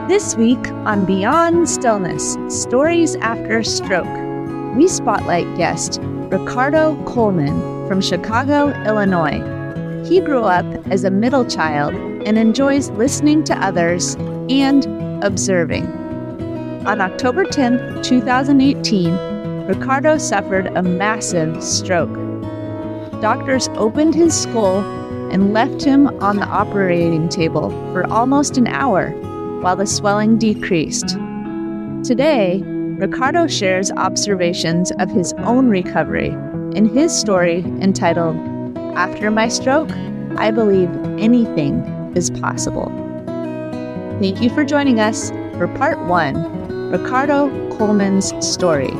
This week on Beyond Stillness, Stories After Stroke, we spotlight guest Ricardo Coleman from Chicago, Illinois. He grew up as a middle child and enjoys listening to others and observing. On October 10, 2018, Ricardo suffered a massive stroke. Doctors opened his skull and left him on the operating table for almost an hour while the swelling decreased. Today, Ricardo shares observations of his own recovery in his story entitled, After My Stroke, I Believe Anything is Possible. Thank you for joining us for Part 1, Ricardo Coleman's Story.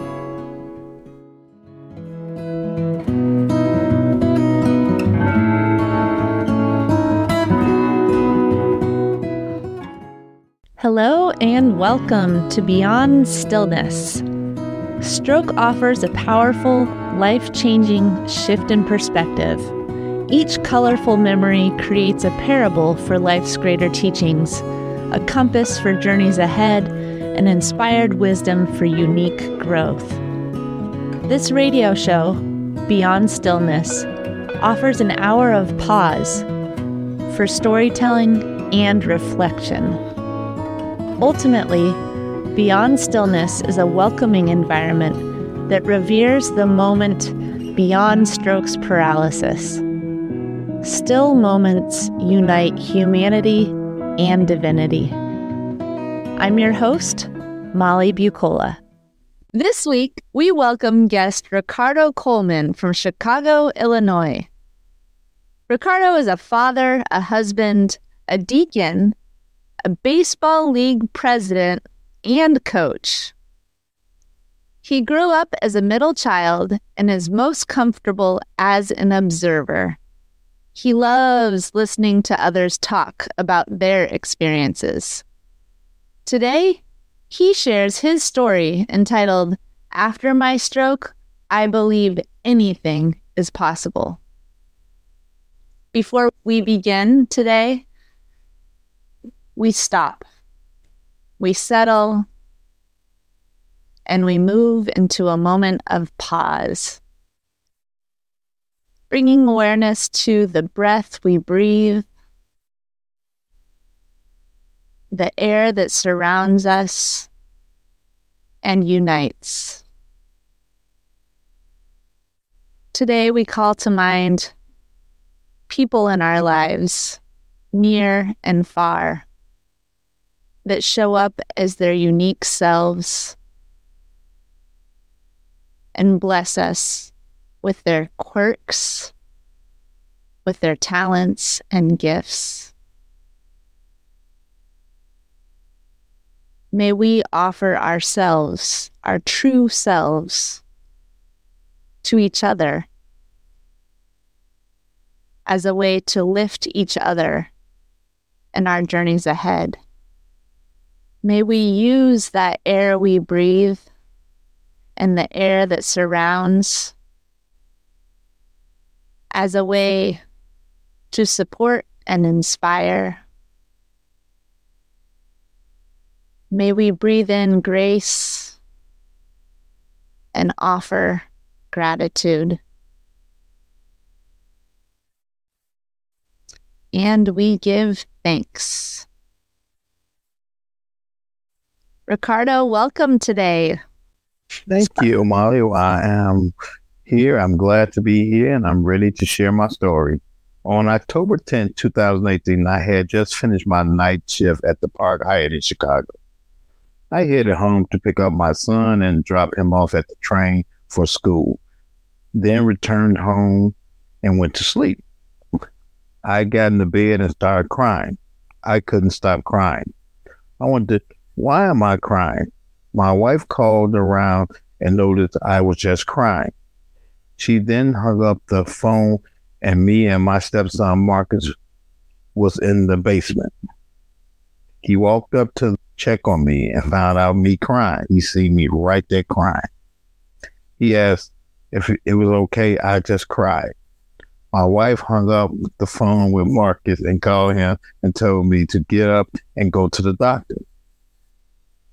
Hello and welcome to Beyond Stillness. Stroke offers a powerful, life-changing shift in perspective. Each colorful memory creates a parable for life's greater teachings, a compass for journeys ahead, and inspired wisdom for unique growth. This radio show, Beyond Stillness, offers an hour of pause for storytelling and reflection. Ultimately, Beyond Stillness is a welcoming environment that reveres the moment beyond stroke's paralysis. Still moments unite humanity and divinity. I'm your host, Molly Bucola. This week, we welcome guest Ricardo Coleman from Chicago, Illinois. Ricardo is a father, a husband, a deacon, a baseball league president, and coach. He grew up as a middle child and is most comfortable as an observer. He loves listening to others talk about their experiences. Today, he shares his story entitled, After My Stroke, I Believe Anything is Possible. Before we begin today, we stop, we settle, and we move into a moment of pause, bringing awareness to the breath we breathe, the air that surrounds us and unites. Today we call to mind people in our lives, near and far, that show up as their unique selves and bless us with their quirks, with their talents and gifts. May we offer ourselves, our true selves, to each other as a way to lift each other in our journeys ahead. May we use that air we breathe and the air that surrounds as a way to support and inspire. May we breathe in grace and offer gratitude. And we give thanks. Ricardo, welcome today. Thank you, Molly. Well, I am here. I'm glad to be here, and I'm ready to share my story. On October 10, 2018, I had just finished my night shift at the Park Hyatt in Chicago. I headed home to pick up my son and drop him off at the train for school, then returned home and went to sleep. I got into bed and started crying. I couldn't stop crying. I wondered, why am I crying? My wife called around and noticed I was just crying. She then hung up the phone, and me and my stepson Marcus was in the basement. He walked up to check on me and found out me crying. He seen me right there crying. He asked if it was okay. I just cried. My wife hung up the phone with Marcus and called him and told me to get up and go to the doctor.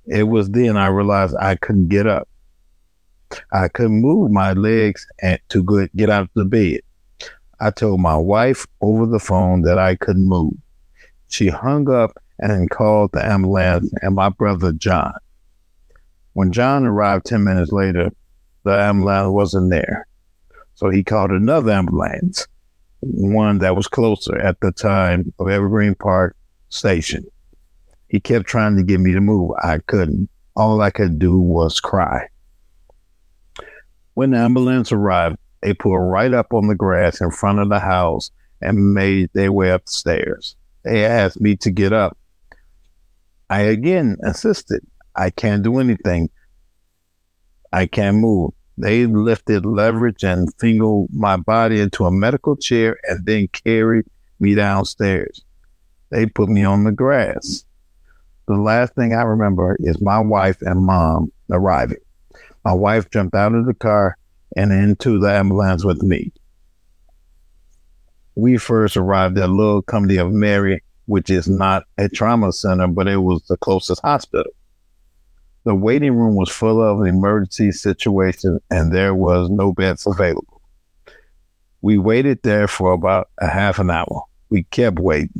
It was then I realized I couldn't get up. I couldn't move my legs to get out of the bed. I told my wife over the phone that I couldn't move. She hung up and called the ambulance and my brother John. When John arrived 10 minutes later, the ambulance wasn't there. So he called another ambulance, one that was closer at the time of Evergreen Park Station. He kept trying to get me to move. I couldn't. All I could do was cry. When the ambulance arrived, they pulled right up on the grass in front of the house and made their way up the stairs. They asked me to get up. I again insisted. I can't do anything. I can't move. They lifted leverage and fingered my body into a medical chair and then carried me downstairs. They put me on the grass. The last thing I remember is my wife and mom arriving. My wife jumped out of the car and into the ambulance with me. We first arrived at Little Company of Mary, which is not a trauma center, but it was the closest hospital. The waiting room was full of emergency situations and there was no beds available. We waited there for about a half an hour. We kept waiting.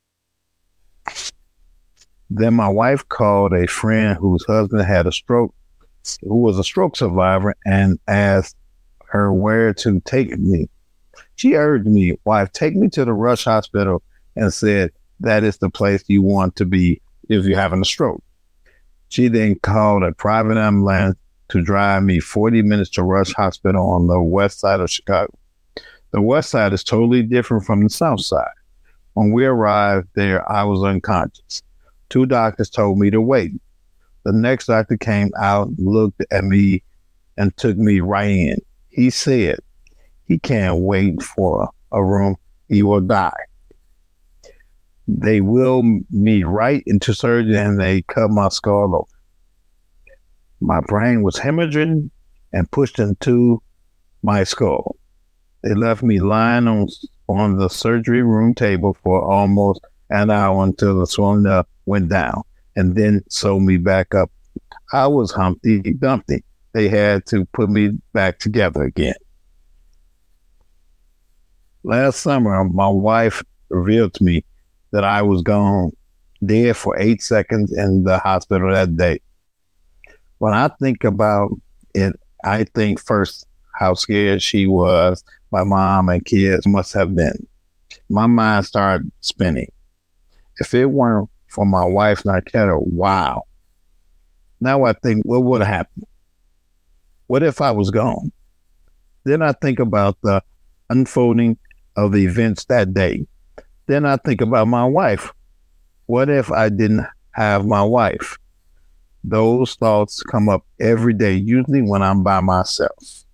Then my wife called a friend whose husband had a stroke, who was a stroke survivor, and asked her where to take me. She urged me, wife, take me to the Rush Hospital, and said, that is the place you want to be if you're having a stroke. She then called a private ambulance to drive me 40 minutes to Rush Hospital on the west side of Chicago. The west side is totally different from the south side. When we arrived there, I was unconscious. 2 doctors told me to wait. The next doctor came out, looked at me, and took me right in. He said, he can't wait for a room. He will die. They wheeled me right into surgery and they cut my skull open. My brain was hemorrhaging and pushed into my skull. They left me lying on the surgery room table for almost an hour until the swelling up went down and then sewed me back up. I was Humpty Dumpty. They had to put me back together again. Last summer, my wife revealed to me that I was gone dead for 8 seconds in the hospital that day. When I think about it, I think first how scared she was, my mom and kids must have been. My mind started spinning. If it weren't for my wife, Narketta, wow. Now I think, what would have happened? What if I was gone? Then I think about the unfolding of the events that day. Then I think about my wife. What if I didn't have my wife? Those thoughts come up every day, usually when I'm by myself.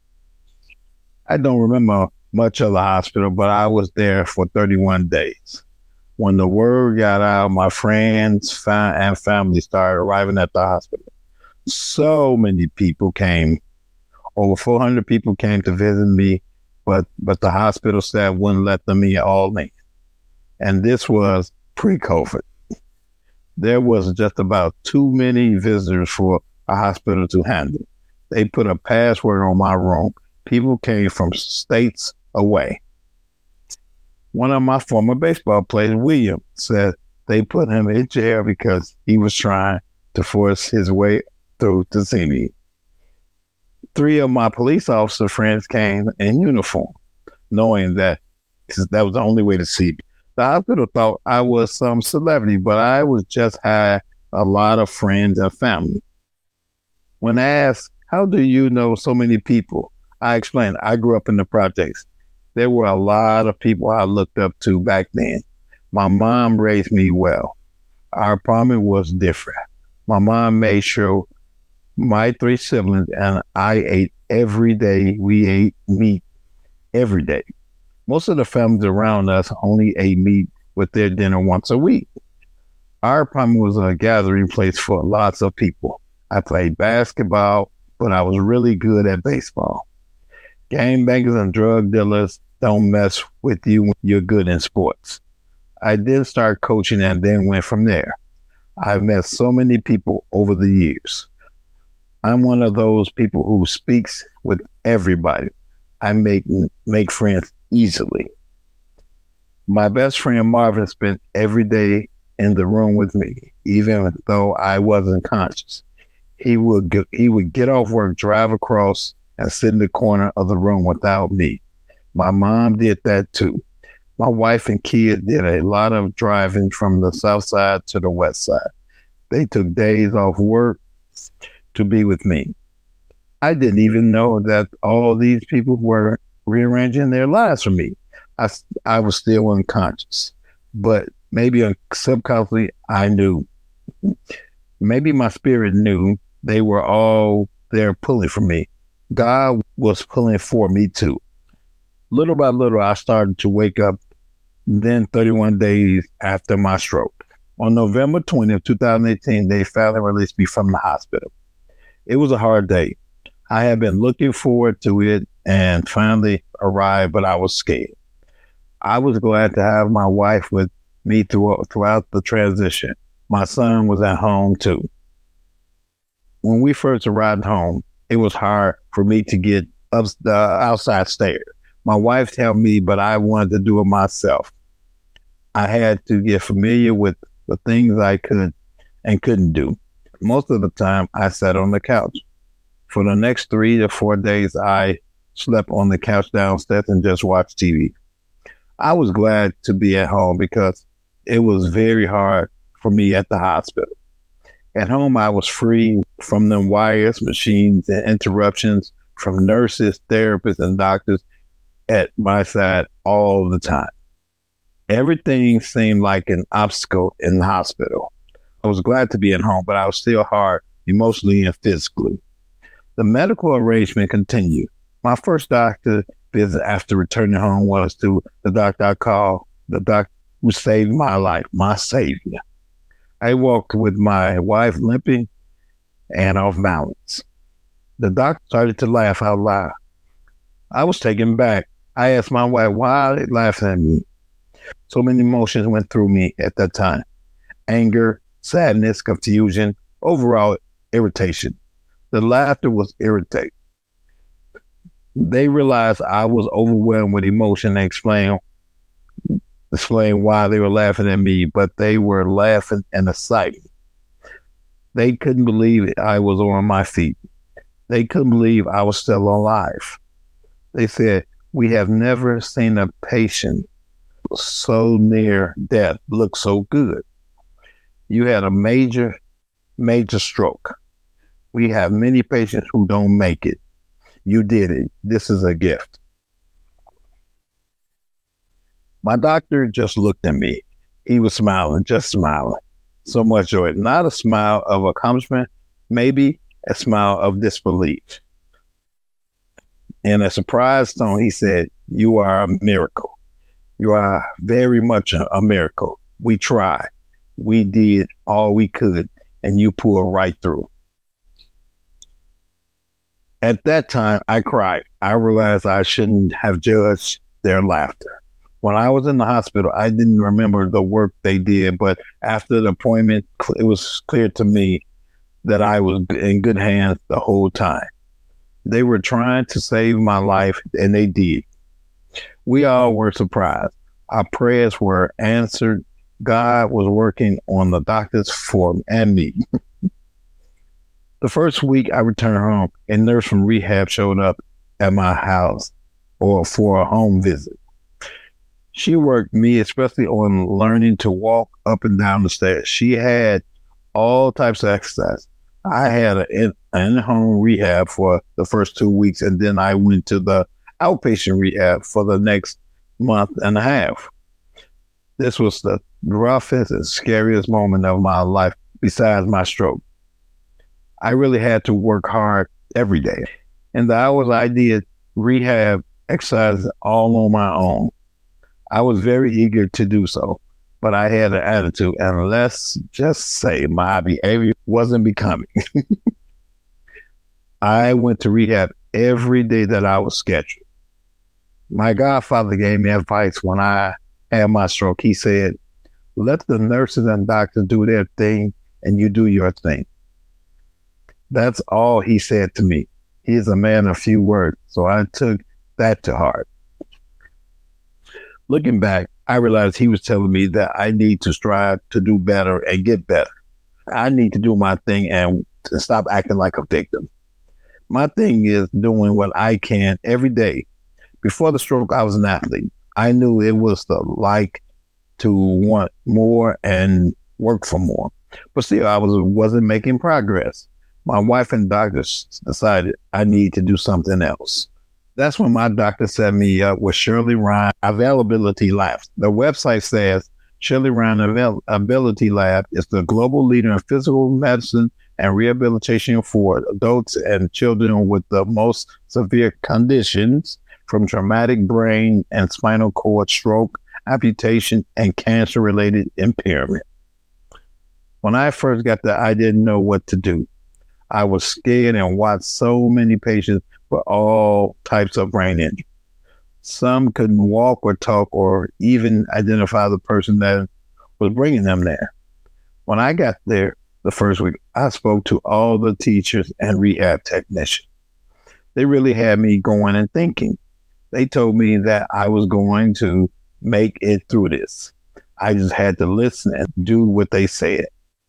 I don't remember much of the hospital, but I was there for 31 days. When the word got out, my friends and family started arriving at the hospital. So many people came. Over 400 people came to visit me, but the hospital staff wouldn't let them in all in. And this was pre-COVID. There was just about too many visitors for a hospital to handle. They put a password on my room. People came from states away. One of my former baseball players, William, said they put him in jail because he was trying to force his way through to see me. 3 of my police officer friends came in uniform, knowing that that was the only way to see me. The hospital thought I was some celebrity, but I was just had a lot of friends and family. When asked, how do you know so many people? I explained, I grew up in the projects. There were a lot of people I looked up to back then. My mom raised me well. Our apartment was different. My mom made sure my 3 siblings and I ate every day. We ate meat every day. Most of the families around us only ate meat with their dinner once a week. Our apartment was a gathering place for lots of people. I played basketball, but I was really good at baseball. Gangbangers and drug dealers don't mess with you when you're good in sports. I did start coaching and then went from there. I've met so many people over the years. I'm one of those people who speaks with everybody. I make friends easily. My best friend Marvin spent every day in the room with me, even though I wasn't conscious. He would get off work, drive across, and sit in the corner of the room without me. My mom did that too. My wife and kids did a lot of driving from the south side to the west side. They took days off work to be with me. I didn't even know that all these people were rearranging their lives for me. I was still unconscious, but maybe subconsciously I knew. Maybe my spirit knew they were all there pulling for me. God was pulling for me too. Little by little, I started to wake up then 31 days after my stroke. On November 20th, 2018, they finally released me from the hospital. It was a hard day. I had been looking forward to it and finally arrived, but I was scared. I was glad to have my wife with me throughout the transition. My son was at home too. When we first arrived home, it was hard for me to get up the outside stairs. My wife helped me, but I wanted to do it myself. I had to get familiar with the things I could and couldn't do. Most of the time, I sat on the couch. For the next 3 to 4 days, I slept on the couch downstairs and just watched TV. I was glad to be at home because it was very hard for me at the hospital. At home, I was free from them wires, machines, and interruptions from nurses, therapists, and doctors at my side all the time. Everything seemed like an obstacle in the hospital. I was glad to be at home, but I was still hard emotionally and physically. The medical arrangement continued. My first doctor visit after returning home was to the doctor I called the doctor who saved my life, my savior. I walked with my wife limping and off balance. The doctor started to laugh out loud. I was taken back. I asked my wife, why are they laughing at me? So many emotions went through me at that time. Anger, sadness, confusion, overall irritation. The laughter was irritating. They realized I was overwhelmed with emotion and explained why they were laughing at me, but they were laughing in the sight. They couldn't believe I was on my feet. They couldn't believe I was still alive. They said, we have never seen a patient so near death look so good. You had a major stroke. We have many patients who don't make it. You did it. This is a gift. My doctor just looked at me. He was smiling, just smiling. So much joy. Not a smile of accomplishment, maybe a smile of disbelief. In a surprised tone, he said, you are a miracle. You are very much a miracle. We tried. We did all we could, and you pulled right through. At that time, I cried. I realized I shouldn't have judged their laughter. When I was in the hospital, I didn't remember the work they did, but after the appointment, it was clear to me that I was in good hands the whole time. They were trying to save my life, and they did. We all were surprised. Our prayers were answered. God was working on the doctors for and me. The first week I returned home, a nurse from rehab showed up at my house for a home visit. She worked me especially on learning to walk up and down the stairs. She had all types of exercise. I had an in-home rehab for the first 2 weeks, and then I went to the outpatient rehab for the next month and a half. This was the roughest and scariest moment of my life besides my stroke. I really had to work hard every day. And the hours I did rehab exercises all on my own. I was very eager to do so, but I had an attitude, and let's just say my behavior wasn't becoming. I went to rehab every day that I was scheduled. My godfather gave me advice when I had my stroke. He said, let the nurses and doctors do their thing and you do your thing. That's all he said to me. He is a man of few words, so I took that to heart. Looking back, I realized he was telling me that I need to strive to do better and get better. I need to do my thing and stop acting like a victim. My thing is doing what I can every day. Before the stroke, I was an athlete. I knew it was the like to want more and work for more. But still, I wasn't making progress. My wife and doctors decided I need to do something else. That's when my doctor set me up with Shirley Ryan Availability Lab. The website says Shirley Ryan Availability Lab is the global leader in physical medicine and rehabilitation for adults and children with the most severe conditions, from traumatic brain and spinal cord stroke, amputation, and cancer-related impairment. When I first got there, I didn't know what to do. I was scared and watched so many patients with all types of brain injury. Some couldn't walk or talk or even identify the person that was bringing them there. When I got there the first week, I spoke to all the teachers and rehab technicians. They really had me going and thinking. They told me that I was going to make it through this. I just had to listen and do what they said.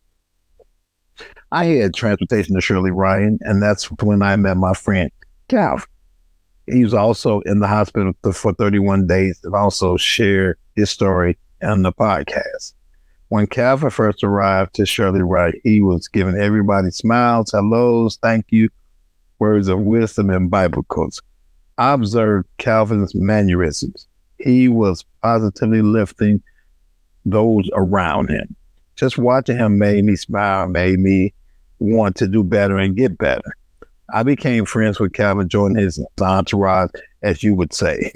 I had transportation to Shirley Ryan, and that's when I met my friend, Calvin. He was also in the hospital for 31 days and also shared his story on the podcast. When Calvin first arrived to Shirley Ryan, he was giving everybody smiles, hellos, thank you, words of wisdom, and Bible quotes. I observed Calvin's mannerisms. He was positively lifting those around him. Just watching him made me smile, made me want to do better and get better. I became friends with Calvin, joining his entourage, as you would say.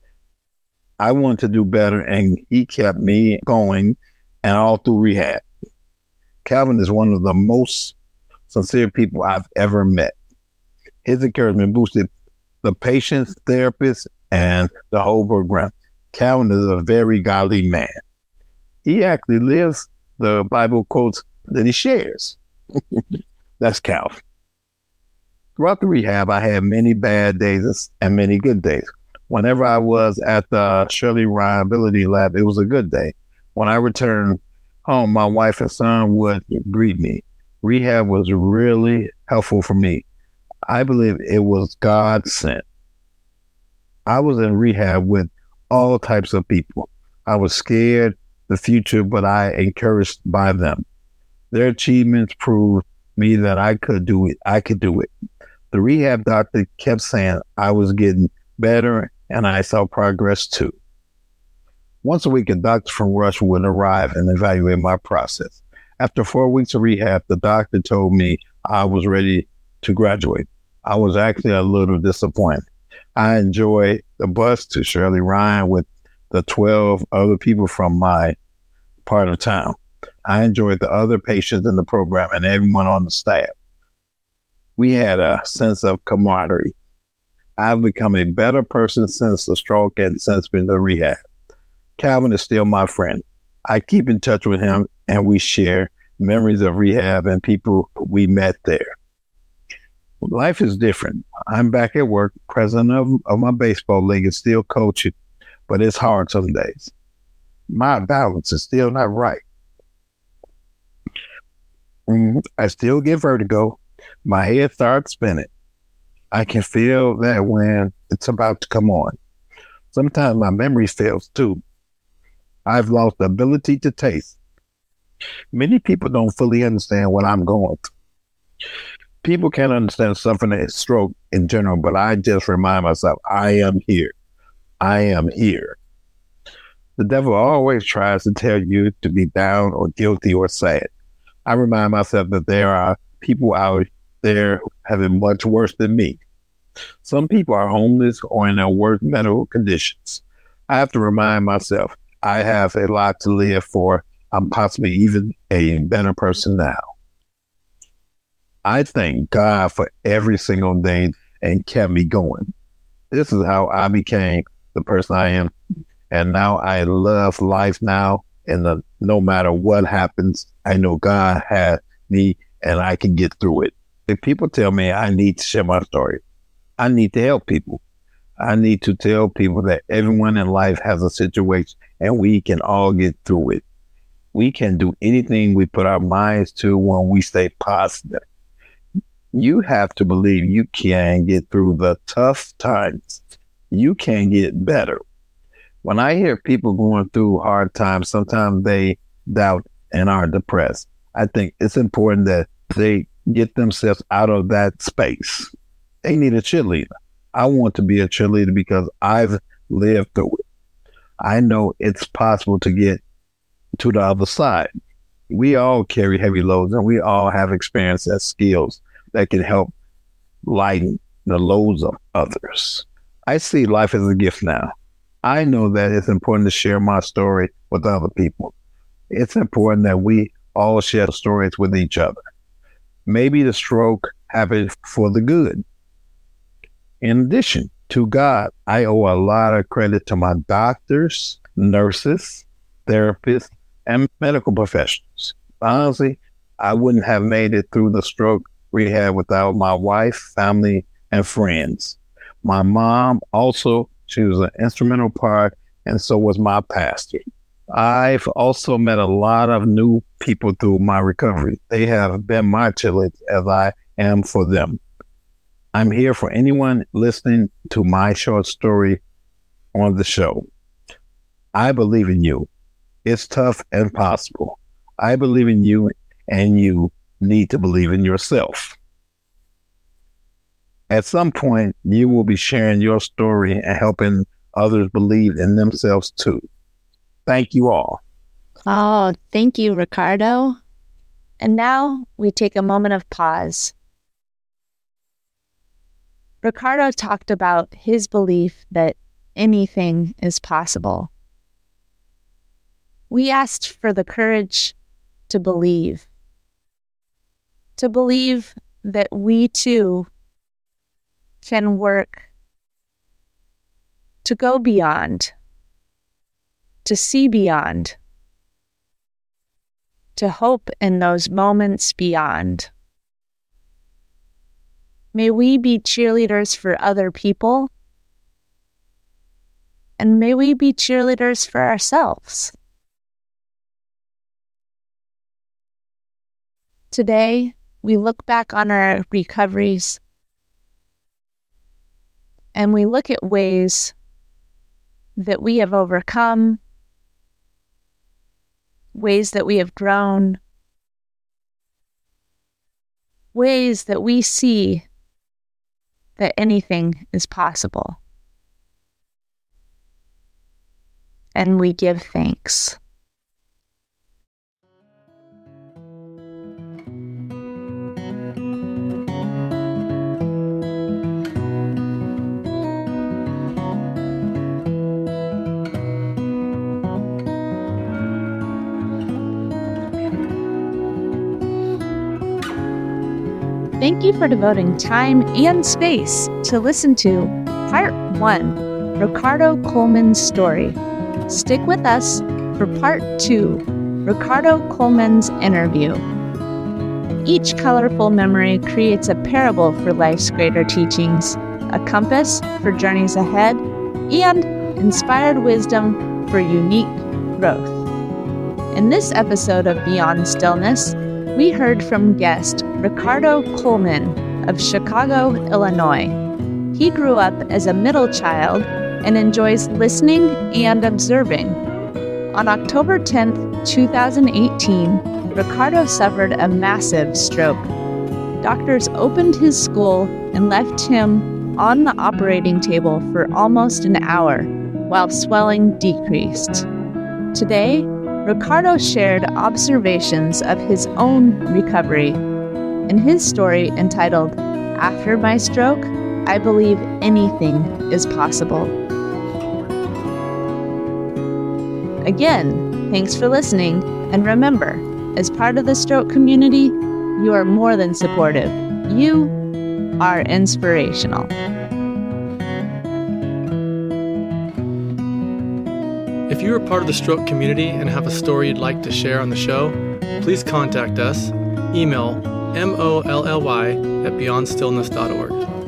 I wanted to do better, and he kept me going, and all through rehab. Calvin is one of the most sincere people I've ever met. His encouragement boosted the patients, therapists, and the whole program. Calvin is a very godly man. He actually lives the Bible quotes that he shares. That's Calvin. Throughout the rehab, I had many bad days and many good days. Whenever I was at the Shirley Ryan Ability Lab, it was a good day. When I returned home, my wife and son would greet me. Rehab was really helpful for me. I believe it was God sent. I was in rehab with all types of people. I was scared the future, but I encouraged by them. Their achievements proved me that I could do it. I could do it. The rehab doctor kept saying I was getting better, and I saw progress too. Once a week, a doctor from Rush would arrive and evaluate my process. After 4 weeks of rehab, the doctor told me I was ready to graduate. I was actually a little disappointed. I enjoyed the bus to Shirley Ryan with the 12 other people from my part of town. I enjoyed the other patients in the program and everyone on the staff. We had a sense of camaraderie. I've become a better person since the stroke and since being in rehab. Calvin is still my friend. I keep in touch with him, and we share memories of rehab and people we met there. Life is different. I'm back at work, president of my baseball league, and still coaching, but it's hard some days. My balance is still not right. I still get vertigo. My head starts spinning. I can feel that when it's about to come on. Sometimes my memory fails too. I've lost the ability to taste. Many people don't fully understand what I'm going through. People can't understand suffering a stroke in general, but I just remind myself, I am here. I am here. The devil always tries to tell you to be down or guilty or sad. I remind myself that there are people out there having much worse than me. Some people are homeless or in their worst medical conditions. I have to remind myself I have a lot to live for. I'm possibly even a better person now. I thank God for every single day and kept me going. This is how I became the person I am. And now I love life now. And no matter what happens, I know God has me and I can get through it. If people tell me I need to share my story, I need to help people. I need to tell people that everyone in life has a situation and we can all get through it. We can do anything we put our minds to when we stay positive. You have to believe you can get through the tough times. You can get better. When I hear people going through hard times, sometimes they doubt and are depressed. I think it's important that they get themselves out of that space. They need a cheerleader. I want to be a cheerleader because I've lived through it. I know it's possible to get to the other side. We all carry heavy loads and we all have experience and skills that can help lighten the loads of others. I see life as a gift now. I know that it's important to share my story with other people. It's important that we all share stories with each other. Maybe the stroke happened for the good. In addition to God, I owe a lot of credit to my doctors, nurses, therapists, and medical professionals. Honestly, I wouldn't have made it through the stroke rehab without my wife, family, and friends. My mom also, she was an instrumental part, and so was my pastor. I've also met a lot of new people through my recovery. They have been my cheerleaders as I am for them. I'm here for anyone listening to my short story on the show. I believe in you. It's tough and possible. I believe in you, and you need to believe in yourself. At some point, you will be sharing your story and helping others believe in themselves too. Thank you all. Oh, thank you, Ricardo. And now we take a moment of pause. Ricardo talked about his belief that anything is possible. We asked for the courage to believe that we too can work to go beyond, to see beyond, to hope in those moments beyond. May we be cheerleaders for other people, and may we be cheerleaders for ourselves. Today, we look back on our recoveries and we look at ways that we have overcome, ways that we have grown, ways that we see that anything is possible. And we give thanks. Thank you for devoting time and space to listen to Part 1, Ricardo Coleman's story. Stick with us for Part 2, Ricardo Coleman's interview. Each colorful memory creates a parable for life's greater teachings, a compass for journeys ahead, and inspired wisdom for unique growth. In this episode of Beyond Stillness, we heard from guest Ricardo Coleman of Chicago, Illinois. He grew up as a middle child and enjoys listening and observing. On October 10th, 2018, Ricardo suffered a massive stroke. Doctors opened his skull and left him on the operating table for almost an hour while swelling decreased. Today, Ricardo shared observations of his own recovery. In his story entitled, After My Stroke, I Believe Anything is Possible. Again, thanks for listening, and remember, as part of the stroke community, you are more than supportive. You are inspirational. If you are part of the stroke community and have a story you'd like to share on the show, please contact us email molly@beyondstillness.org.